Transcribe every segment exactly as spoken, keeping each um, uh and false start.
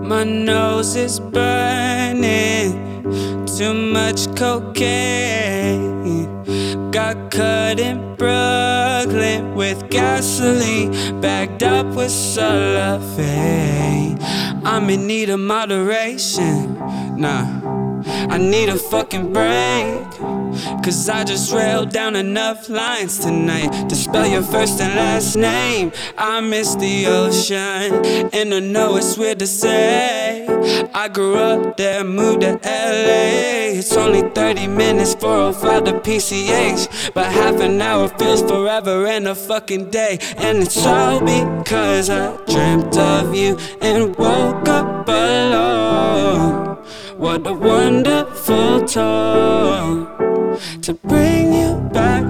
My nose is burning, too much cocaine. Got cut in Brooklyn with gasoline, bagged up with cellophane. I'm in need of moderation, nah, I need a fucking break. Cause I just railed down enough lines tonight to spell your first and last name. I miss the ocean, and I know it's weird to say I grew up there, moved to L A. It's only thirty minutes, four oh five to P C H, but half an hour feels forever and a fucking day. And it's all because I dreamt of you and woke up alone. What a wonderful tone to bring you back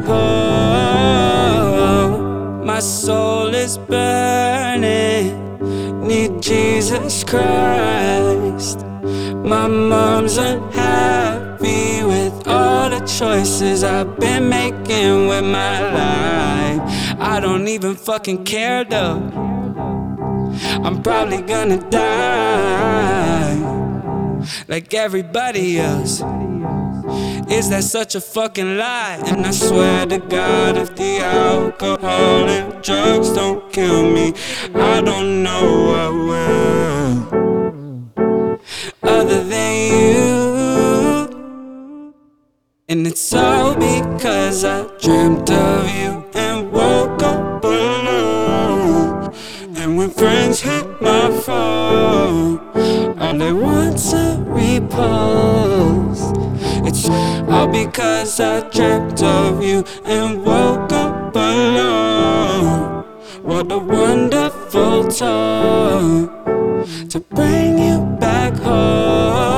home. My soul is burning, need Jesus Christ. My mom's unhappy with all the choices I've been making with my life. I don't even fucking care though, I'm probably gonna die like everybody else. Is that such a fucking lie? And I swear to God, if the alcohol and drugs don't kill me, I don't know what will. Other than you. And it's all because I dreamt of you and woke up alone. And when friends hit my phone, all they want's a repost. It's all because I dreamt of you and woke up alone. What a wonderful tone to bring you back home.